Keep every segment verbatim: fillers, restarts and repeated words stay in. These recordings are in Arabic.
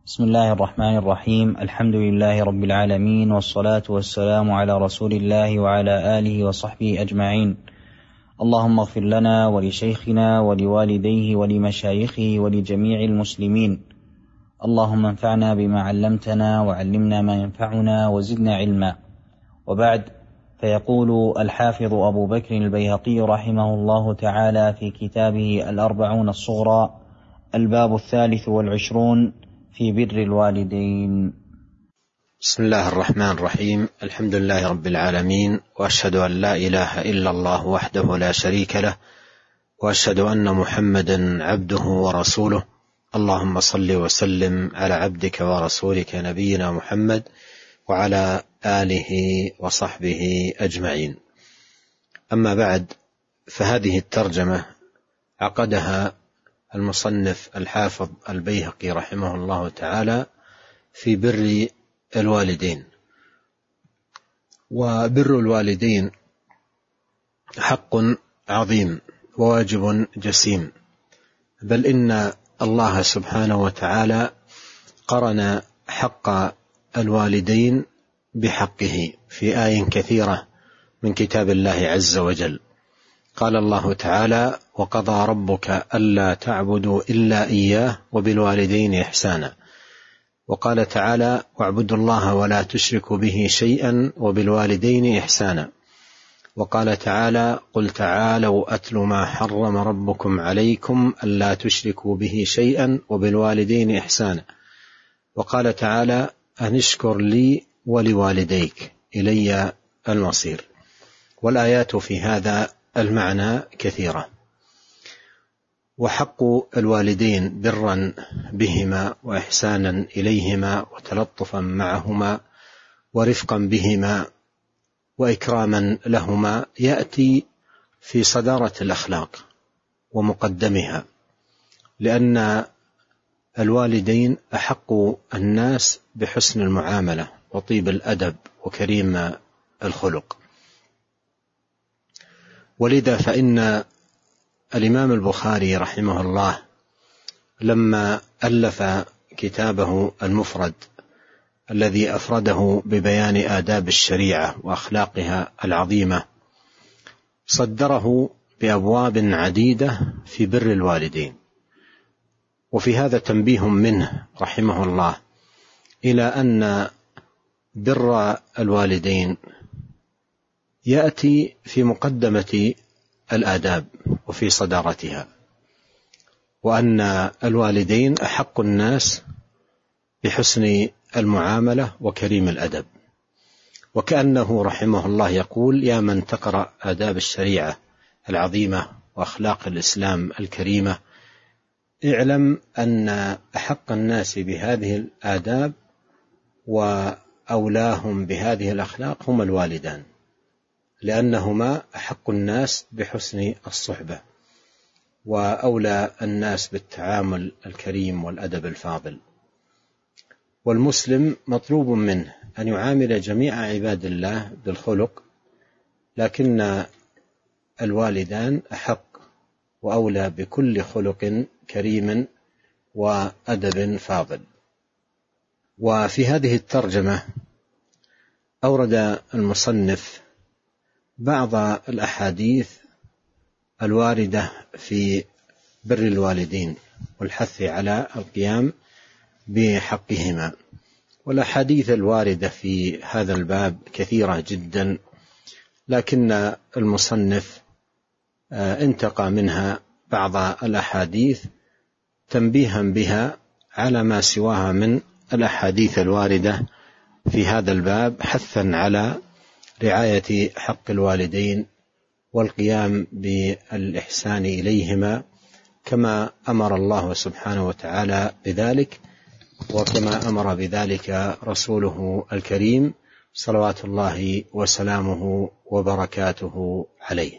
بسم الله الرحمن الرحيم. الحمد لله رب العالمين، والصلاة والسلام على رسول الله وعلى آله وصحبه أجمعين. اللهم اغفر لنا ولشيخنا ولوالديه ولمشايخه ولجميع المسلمين. اللهم انفعنا بما علمتنا وعلمنا ما ينفعنا وزدنا علما. وبعد، فيقول الحافظ أبو بكر البيهقي رحمه الله تعالى في كتابه الأربعون الصغرى الباب الثالث والعشرون في بر الوالدين. بسم الله الرحمن الرحيم. الحمد لله رب العالمين، وأشهد أن لا إله إلا الله وحده لا شريك له، وأشهد أن محمدا عبده ورسوله. اللهم صل وسلم على عبدك ورسولك نبينا محمد وعلى آله وصحبه أجمعين. أما بعد، فهذه الترجمة عقدها المصنف الحافظ البيهقي رحمه الله تعالى في بر الوالدين. وبر الوالدين حق عظيم وواجب جسيم، بل إن الله سبحانه وتعالى قرن حق الوالدين بحقه في آي كثيرة من كتاب الله عز وجل. قال الله تعالى: وقضى ربك ألا تعبدوا إلا إياه وبالوالدين إحسانا. وقال تعالى: واعبدوا الله ولا تشركوا به شيئا وبالوالدين إحسانا. وقال تعالى: قل تعالوا أتل ما حرم ربكم عليكم ألا تشركوا به شيئا وبالوالدين إحسانا. وقال تعالى: أن اشكر لي ولوالديك إلي المصير. والآيات في هذا المعنى كثيرة. وحق الوالدين برا بهما وإحسانا إليهما وتلطفا معهما ورفقا بهما وإكراما لهما يأتي في صدارة الأخلاق ومقدمها، لأن الوالدين أحق الناس بحسن المعاملة وطيب الأدب وكريم الخلق. ولذا فإن الإمام البخاري رحمه الله لما ألف كتابه المفرد الذي أفرده ببيان آداب الشريعة وأخلاقها العظيمة، صدره بأبواب عديدة في بر الوالدين. وفي هذا تنبيه منه رحمه الله إلى أن بر الوالدين يأتي في مقدمة الآداب وفي صدارتها، وأن الوالدين أحق الناس بحسن المعاملة وكريم الأدب. وكأنه رحمه الله يقول: يا من تقرأ آداب الشريعة العظيمة وأخلاق الإسلام الكريمة، اعلم أن أحق الناس بهذه الآداب وأولاهم بهذه الأخلاق هم الوالدان، لأنهما أحق الناس بحسن الصحبة وأولى الناس بالتعامل الكريم والأدب الفاضل. والمسلم مطلوب منه أن يعامل جميع عباد الله بالخلق، لكن الوالدان أحق وأولى بكل خلق كريم وأدب فاضل. وفي هذه الترجمة أورد المصنف بعض الأحاديث الواردة في بر الوالدين والحث على القيام بحقهما. والأحاديث الواردة في هذا الباب كثيرة جدا، لكن المصنف انتقى منها بعض الأحاديث تنبيها بها على ما سواها من الأحاديث الواردة في هذا الباب، حثا على رعاية حق الوالدين والقيام بالإحسان إليهما كما أمر الله سبحانه وتعالى بذلك، وكما أمر بذلك رسوله الكريم صلوات الله وسلامه وبركاته عليه.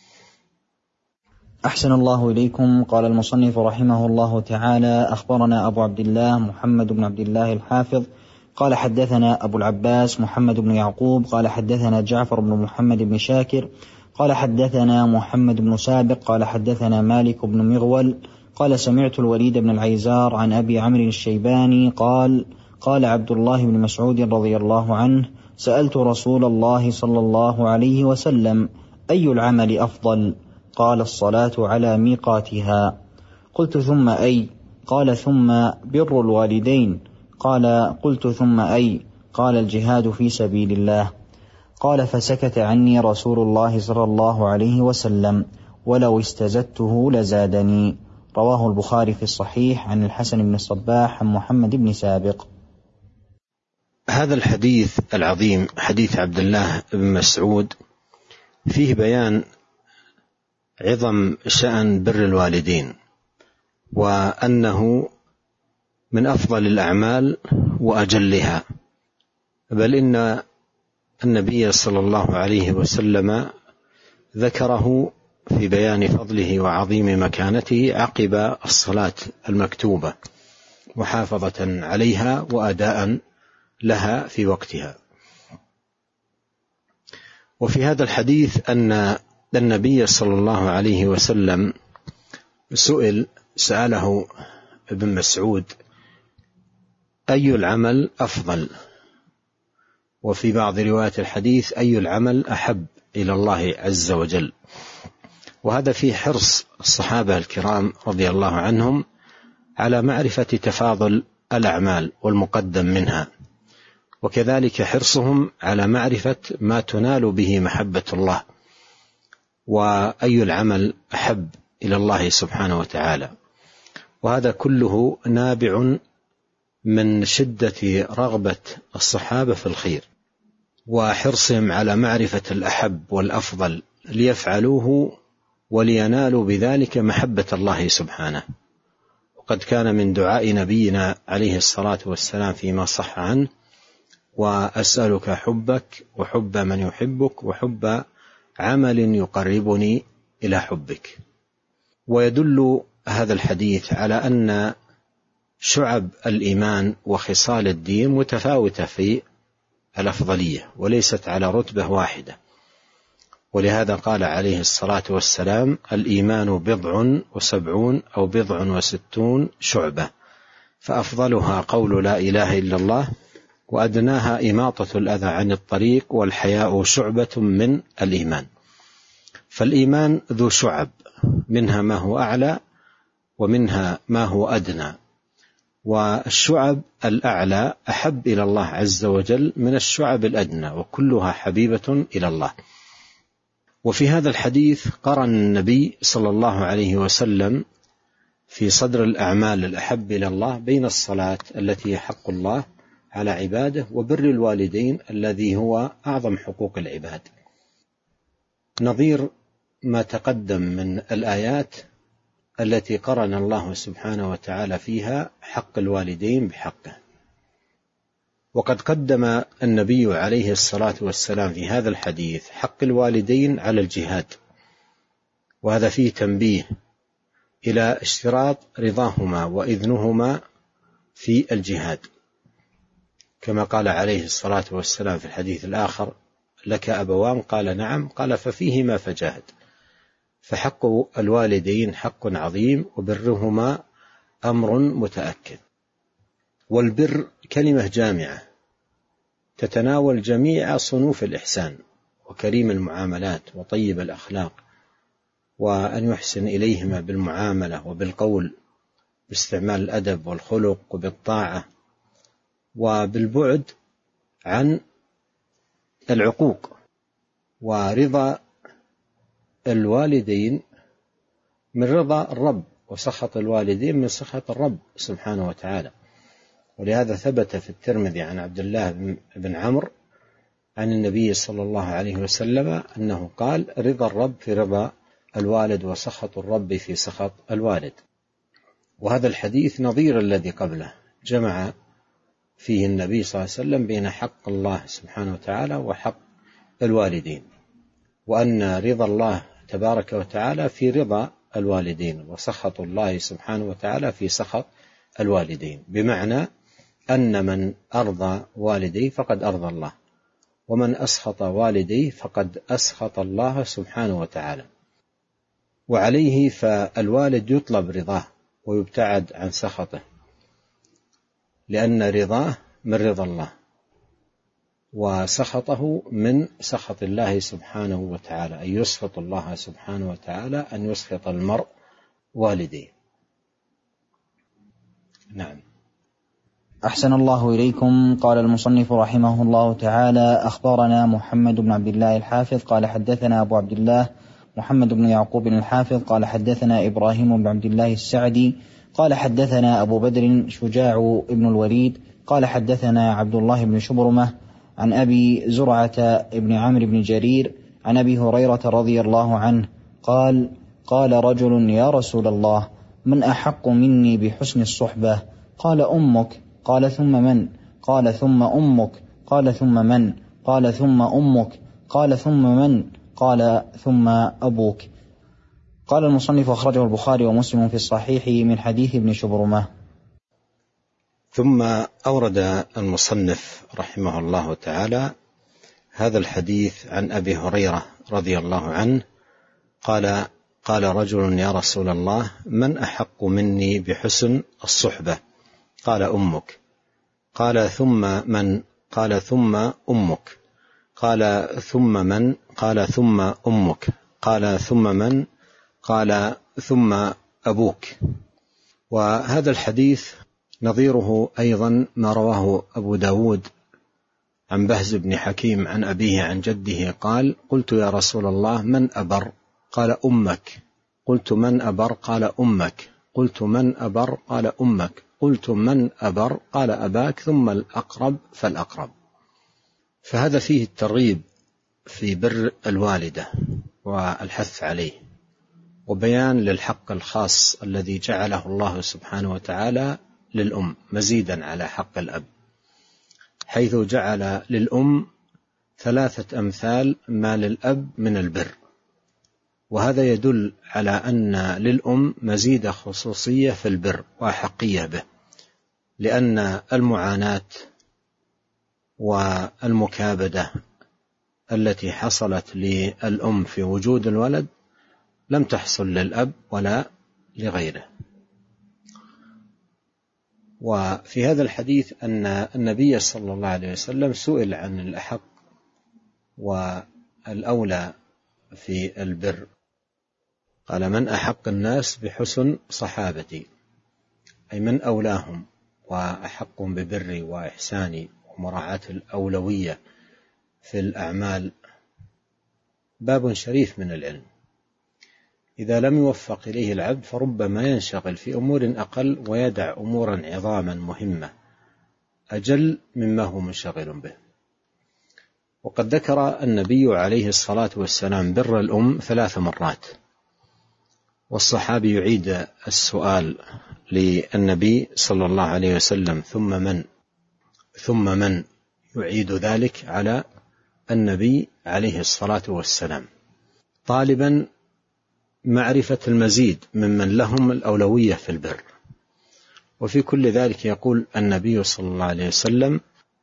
أحسن الله إليكم. قال المصنف رحمه الله تعالى: أخبرنا أبو عبد الله محمد بن عبد الله الحافظ قال حدثنا أبو العباس محمد بن يعقوب قال حدثنا جعفر بن محمد بن شاكر قال حدثنا محمد بن سابق قال حدثنا مالك بن مغول قال سمعت الوليد بن العيزار عن أبي عمرو الشيباني قال قال عبد الله بن مسعود رضي الله عنه سألت رسول الله صلى الله عليه وسلم أي العمل أفضل؟ قال الصلاة على ميقاتها. قلت ثم أي؟ قال ثم بر الوالدين. قال قلت ثم أي؟ قال الجهاد في سبيل الله. قال فسكت عني رسول الله صلى الله عليه وسلم ولو استزدته لزادني. رواه البخاري في الصحيح عن الحسن بن الصباح عن محمد بن سابق. هذا الحديث العظيم حديث عبد الله بن مسعود فيه بيان عظم شأن بر الوالدين، وأنه من أفضل الأعمال وأجلها، بل إن النبي صلى الله عليه وسلم ذكره في بيان فضله وعظيم مكانته عقب الصلاة المكتوبة محافظة عليها وأداء لها في وقتها. وفي هذا الحديث أن النبي صلى الله عليه وسلم سئل سأله ابن مسعود أي العمل أفضل، وفي بعض روايات الحديث أي العمل أحب إلى الله عز وجل. وهذا في حرص الصحابة الكرام رضي الله عنهم على معرفة تفاضل الأعمال والمقدم منها، وكذلك حرصهم على معرفة ما تنال به محبة الله، وأي العمل أحب إلى الله سبحانه وتعالى. وهذا كله نابع من شدة رغبة الصحابة في الخير وحرصهم على معرفة الأحب والأفضل ليفعلوه ولينالوا بذلك محبة الله سبحانه. وقد كان من دعاء نبينا عليه الصلاة والسلام فيما صح عنه وأسألك حبك وحب من يحبك وحب عمل يقربني إلى حبك. ويدل هذا الحديث على أن شعب الإيمان وخصال الدين متفاوتة في الأفضلية وليست على رتبة واحدة، ولهذا قال عليه الصلاة والسلام الإيمان بضع وسبعون أو بضع وستون شعبة، فأفضلها قول لا إله إلا الله، وأدناها إماطة الأذى عن الطريق، والحياء شعبة من الإيمان. فالإيمان ذو شعب، منها ما هو أعلى ومنها ما هو أدنى، والشعب الأعلى أحب إلى الله عز وجل من الشعب الأدنى، وكلها حبيبة إلى الله. وفي هذا الحديث قرن النبي صلى الله عليه وسلم في صدر الأعمال الأحب إلى الله بين الصلاة التي هي حق الله على عباده وبر الوالدين الذي هو أعظم حقوق العباد، نظير ما تقدم من الآيات التي قرن الله سبحانه وتعالى فيها حق الوالدين بحقه. وقد قدم النبي عليه الصلاة والسلام في هذا الحديث حق الوالدين على الجهاد، وهذا فيه تنبيه إلى اشتراط رضاهما وإذنهما في الجهاد، كما قال عليه الصلاة والسلام في الحديث الآخر لك أبوان؟ قال نعم، قال ففيهما فجاهد. فحق الوالدين حق عظيم، وبرهما أمر متأكد. والبر كلمة جامعة تتناول جميع صنوف الإحسان وكريم المعاملات وطيب الأخلاق، وأن يحسن إليهما بالمعاملة وبالقول باستعمال الأدب والخلق وبالطاعة، وبالبعد عن العقوق. ورضا الوالدين من رضا الرب، وسخط الوالدين من سخط الرب سبحانه وتعالى. ولهذا ثبت في الترمذي عن عبد الله بن عمرو عن النبي صلى الله عليه وسلم أنه قال رضا الرب في رضا الوالد، وسخط الرب في سخط الوالد. وهذا الحديث نظير الذي قبله، جمع فيه النبي صلى الله عليه وسلم بين حق الله سبحانه وتعالى وحق الوالدين، وأن رضا الله تبارك وتعالى في رضا الوالدين، وسخط الله سبحانه وتعالى في سخط الوالدين، بمعنى أن من أرضى والديه فقد أرضى الله، ومن أسخط والديه فقد أسخط الله سبحانه وتعالى. وعليه فالوالد يطلب رضاه ويبتعد عن سخطه، لأن رضاه من رضا الله وسخطه من سخط الله سبحانه وتعالى، أن يسخط الله سبحانه وتعالى أن يسخط المرء والديه. نعم. أحسن الله إليكم. قال المصنف رحمه الله تعالى: أخبرنا محمد بن عبد الله الحافظ قال حدثنا أبو عبد الله محمد بن يعقوب الحافظ قال حدثنا إبراهيم بن عبد الله السعدي قال حدثنا أبو بدر شجاع بن الوليد قال حدثنا عبد الله بن شبرمة عن أبي زرعة بن عمرو بن جرير عن أبي هريرة رضي الله عنه قال: قال رجل: يا رسول الله، من أحق مني بحسن الصحبة؟ قال: أمك. قال: ثم من؟ قال: ثم أمك. قال: ثم من؟ قال: ثم أمك. قال: ثم من؟ قال: ثم أبوك. قال المصنف: أخرجه البخاري ومسلم في الصحيح من حديث ابن شبرمة. ثم أورد المصنف رحمه الله تعالى هذا الحديث عن أبي هريرة رضي الله عنه قال: قال رجل: يا رسول الله، من أحق مني بحسن الصحبة؟ قال: أمك. قال: ثم من؟ قال: ثم أمك. قال: ثم من؟ قال: ثم أمك. قال: ثم من؟ قال: ثم أبوك. وهذا الحديث نظيره أيضا ما رواه أبو داود عن بهز بن حكيم عن أبيه عن جده قال: قلت يا رسول الله، من أبر؟ قال: أمك. قلت: من أبر؟ قال: أمك. قلت: من أبر؟ قال: أمك. قلت: من أبر؟ قال: أباك، ثم الأقرب فالأقرب. فهذا فيه الترغيب في بر الوالدة والحث عليه، وبيان للحق الخاص الذي جعله الله سبحانه وتعالى للأم مزيدا على حق الأب، حيث جعل للأم ثلاثة أمثال ما للأب من البر. وهذا يدل على أن للأم مزيد خصوصية في البر وأحقية به، لأن المعاناة والمكابدة التي حصلت للأم في وجود الولد لم تحصل للأب ولا لغيره. وفي هذا الحديث أن النبي صلى الله عليه وسلم سئل عن الأحق والأولى في البر، قال: من أحق الناس بحسن صحابتي، أي من أولاهم وأحقهم ببري وإحساني ومراعاة الأولوية في الأعمال. باب شريف من العلم، إذا لم يوفق إليه العبد فربما ينشغل في أمور أقل ويدع أمورا عظاما مهمة أجل مما هو منشغل به. وقد ذكر النبي عليه الصلاة والسلام بر الأم ثلاث مرات، والصحابي يعيد السؤال للنبي صلى الله عليه وسلم: ثم من؟ ثم من؟ يعيد ذلك على النبي عليه الصلاة والسلام، طالبا معرفة المزيد ممن لهم الأولوية في البر. وفي كل ذلك يقول النبي صلى الله عليه وسلم: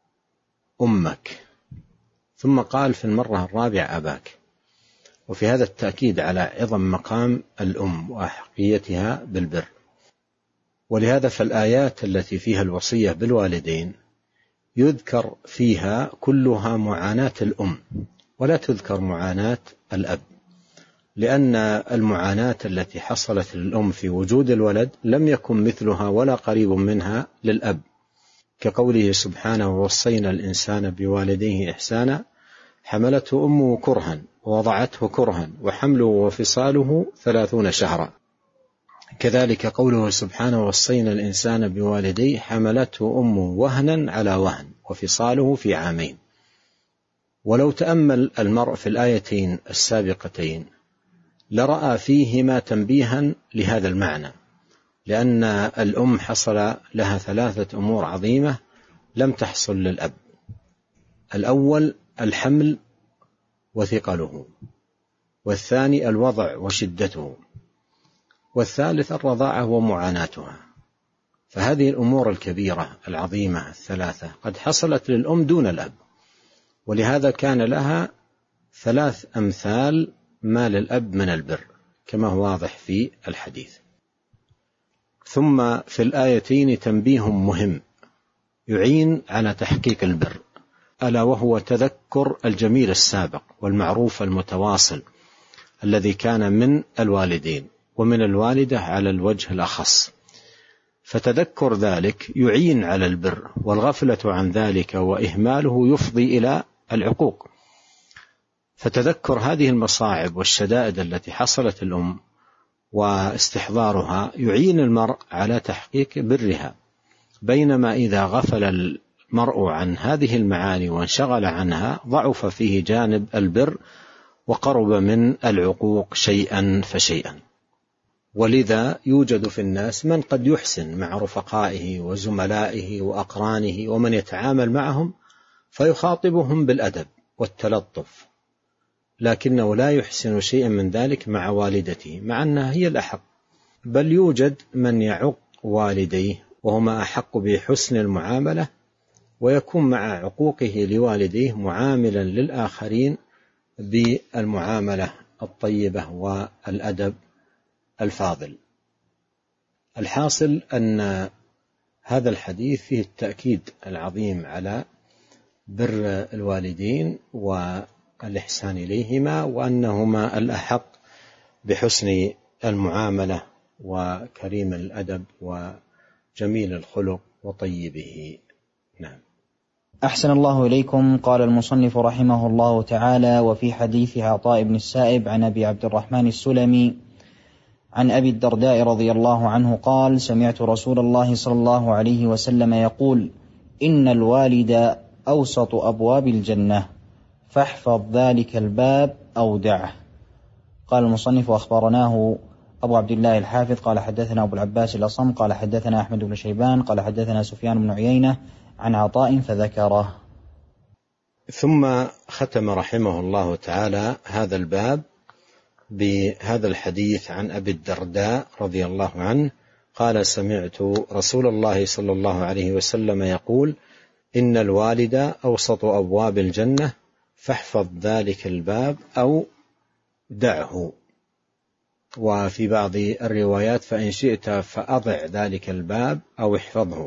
أمك، ثم قال في المرة الرابعة: أباك. وفي هذا التأكيد على عظم مقام الأم وأحقيتها بالبر. ولهذا فالآيات التي فيها الوصية بالوالدين يذكر فيها كلها معاناة الأم ولا تذكر معاناة الأب، لأن المعاناة التي حصلت للأم في وجود الولد لم يكن مثلها ولا قريب منها للأب، كقوله سبحانه: ووصينا الإنسان بوالديه إحسانا حملته أمه كرها ووضعته كرها وحمله وفصاله ثلاثون شهرا. كذلك قوله سبحانه: ووصينا الإنسان بوالديه حملته أمه وهنا على وهن وفصاله في عامين. ولو تأمل المرء في الآيتين السابقتين لرأى فيهما تنبيها لهذا المعنى، لأن الأم حصل لها ثلاثة أمور عظيمة لم تحصل للأب: الأول الحمل وثقله، والثاني الوضع وشدته، والثالث الرضاعة ومعاناتها. فهذه الأمور الكبيرة العظيمة الثلاثة قد حصلت للأم دون الأب، ولهذا كان لها ثلاث أمثال ما للأب من البر كما هو واضح في الحديث. ثم في الآيتين تنبيه مهم يعين على تحقيق البر، ألا وهو تذكر الجميل السابق والمعروف المتواصل الذي كان من الوالدين ومن الوالدة على الوجه الأخص، فتذكر ذلك يعين على البر، والغفلة عن ذلك وإهماله يفضي إلى العقوق. فتذكر هذه المصاعب والشدائد التي حصلت الأم واستحضارها يعين المرء على تحقيق برها، بينما إذا غفل المرء عن هذه المعاني وانشغل عنها ضعف فيه جانب البر وقرب من العقوق شيئا فشيئا. ولذا يوجد في الناس من قد يحسن مع رفقائه وزملائه وأقرانه ومن يتعامل معهم فيخاطبهم بالأدب والتلطف، لكنه لا يحسن شيئا من ذلك مع والدته، مع أنها هي الأحق. بل يوجد من يعق والديه وهما أحق بحسن المعاملة، ويكون مع عقوقه لوالديه معاملا للآخرين بالمعاملة الطيبة والأدب الفاضل. الحاصل أن هذا الحديث فيه التأكيد العظيم على بر الوالدين والإحسان إليهما، وأنهما الأحق بحسن المعاملة وكريم الأدب وجميل الخلق وطيبه. نعم. أحسن الله إليكم. قال المصنف رحمه الله تعالى: وفي حديث عطاء بن السائب عن أبي عبد الرحمن السلمي عن أبي الدرداء رضي الله عنه قال: سمعت رسول الله صلى الله عليه وسلم يقول: إن الوالد أوسط أبواب الجنة، فاحفظ ذلك الباب أو دعه. قال المصنف: أخبرناه أبو عبد الله الحافظ قال حدثنا أبو العباس الأصم قال حدثنا أحمد بن شيبان قال حدثنا سفيان بن عيينة عن عطاء فذكره. ثم ختم رحمه الله تعالى هذا الباب بهذا الحديث عن أبي الدرداء رضي الله عنه قال: سمعت رسول الله صلى الله عليه وسلم يقول: إن الوالد أوسط أبواب الجنة، فاحفظ ذلك الباب أو دعه. وفي بعض الروايات: فإن شئت فأضع ذلك الباب أو احفظه.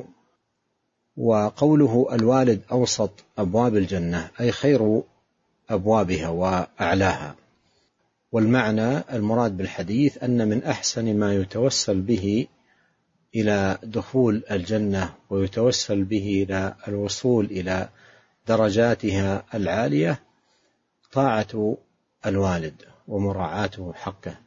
وقوله الوالد أوسط أبواب الجنة أي خير أبوابها وأعلاها. والمعنى المراد بالحديث أن من أحسن ما يتوسل به إلى دخول الجنة ويتوسل به إلى الوصول إلى درجاتها العالية طاعة الوالد ومراعاته حقه،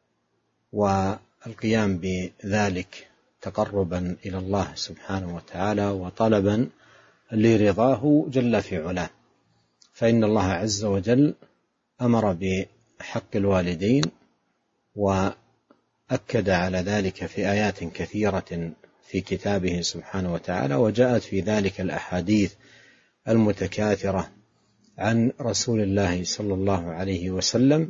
والقيام بذلك تقربا إلى الله سبحانه وتعالى وطلبا لرضاه جل في علاه. فإن الله عز وجل أمر بحق الوالدين وأكد على ذلك في آيات كثيرة في كتابه سبحانه وتعالى، وجاءت في ذلك الأحاديث المتكاثرة عن رسول الله صلى الله عليه وسلم.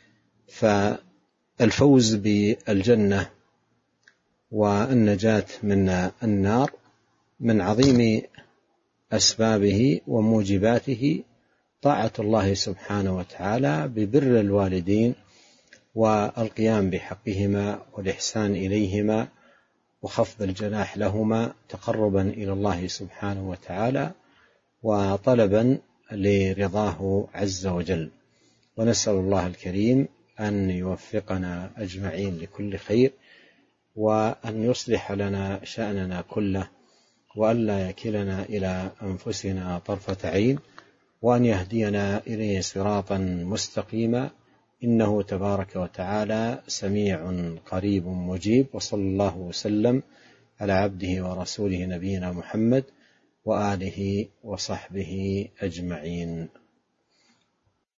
فالفوز بالجنة والنجاة من النار من عظيم أسبابه وموجباته طاعة الله سبحانه وتعالى ببر الوالدين والقيام بحقهما والإحسان إليهما وخفض الجناح لهما تقربا إلى الله سبحانه وتعالى وطلبا لرضاه عز وجل. ونسأل الله الكريم أن يوفقنا أجمعين لكل خير، وأن يصلح لنا شأننا كله، وأن لا يكلنا إلى أنفسنا طرفة عين، وأن يهدينا إليه صراطا مستقيما، إنه تبارك وتعالى سميع قريب مجيب. وصلى الله وسلم على عبده ورسوله نبينا محمد وآله وصحبه أجمعين.